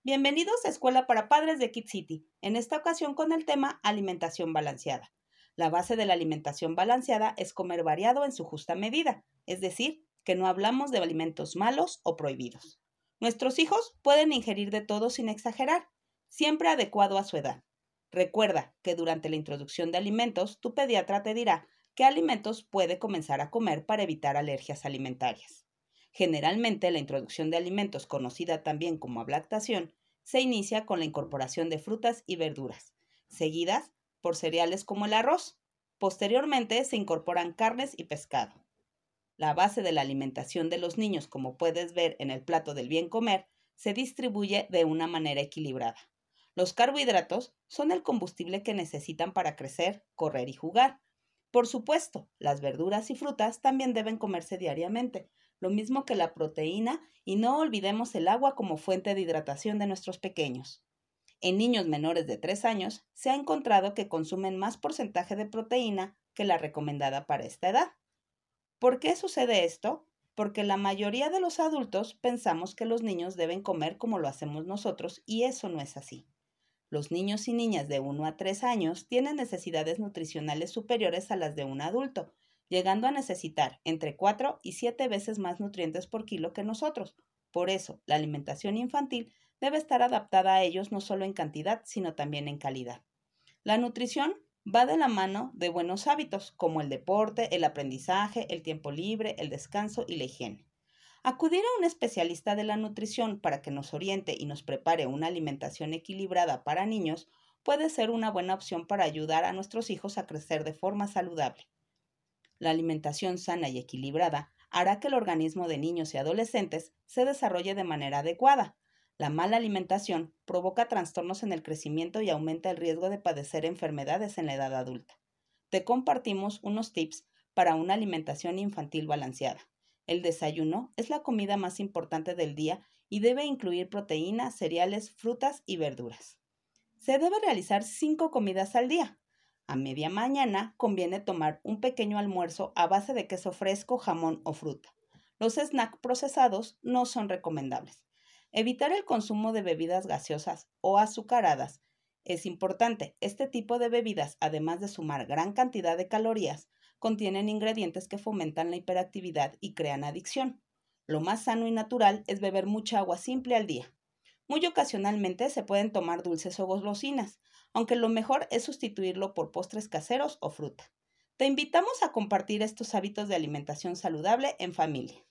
Bienvenidos a Escuela para Padres de Kid City, en esta ocasión con el tema alimentación balanceada. La base de la alimentación balanceada es comer variado en su justa medida, es decir, que no hablamos de alimentos malos o prohibidos. Nuestros hijos pueden ingerir de todo sin exagerar, siempre adecuado a su edad. Recuerda que durante la introducción de alimentos, tu pediatra te dirá qué alimentos puede comenzar a comer para evitar alergias alimentarias. Generalmente, la introducción de alimentos, conocida también como ablactación, se inicia con la incorporación de frutas y verduras, seguidas por cereales como el arroz. Posteriormente, se incorporan carnes y pescado. La base de la alimentación de los niños, como puedes ver en el plato del bien comer, se distribuye de una manera equilibrada. Los carbohidratos son el combustible que necesitan para crecer, correr y jugar. Por supuesto, las verduras y frutas también deben comerse diariamente, lo mismo que la proteína, y no olvidemos el agua como fuente de hidratación de nuestros pequeños. En niños menores de 3 años se ha encontrado que consumen más porcentaje de proteína que la recomendada para esta edad. ¿Por qué sucede esto? Porque la mayoría de los adultos pensamos que los niños deben comer como lo hacemos nosotros y eso no es así. Los niños y niñas de 1 a 3 años tienen necesidades nutricionales superiores a las de un adulto, llegando a necesitar entre 4 y 7 veces más nutrientes por kilo que nosotros. Por eso, la alimentación infantil debe estar adaptada a ellos no solo en cantidad, sino también en calidad. La nutrición va de la mano de buenos hábitos, como el deporte, el aprendizaje, el tiempo libre, el descanso y la higiene. Acudir a un especialista de la nutrición para que nos oriente y nos prepare una alimentación equilibrada para niños puede ser una buena opción para ayudar a nuestros hijos a crecer de forma saludable. La alimentación sana y equilibrada hará que el organismo de niños y adolescentes se desarrolle de manera adecuada. La mala alimentación provoca trastornos en el crecimiento y aumenta el riesgo de padecer enfermedades en la edad adulta. Te compartimos unos tips para una alimentación infantil balanceada. El desayuno es la comida más importante del día y debe incluir proteínas, cereales, frutas y verduras. Se debe realizar 5 comidas al día. A media mañana conviene tomar un pequeño almuerzo a base de queso fresco, jamón o fruta. Los snacks procesados no son recomendables. Evitar el consumo de bebidas gaseosas o azucaradas es importante. Este tipo de bebidas, además de sumar gran cantidad de calorías, contienen ingredientes que fomentan la hiperactividad y crean adicción. Lo más sano y natural es beber mucha agua simple al día. Muy ocasionalmente se pueden tomar dulces o golosinas, aunque lo mejor es sustituirlo por postres caseros o fruta. Te invitamos a compartir estos hábitos de alimentación saludable en familia.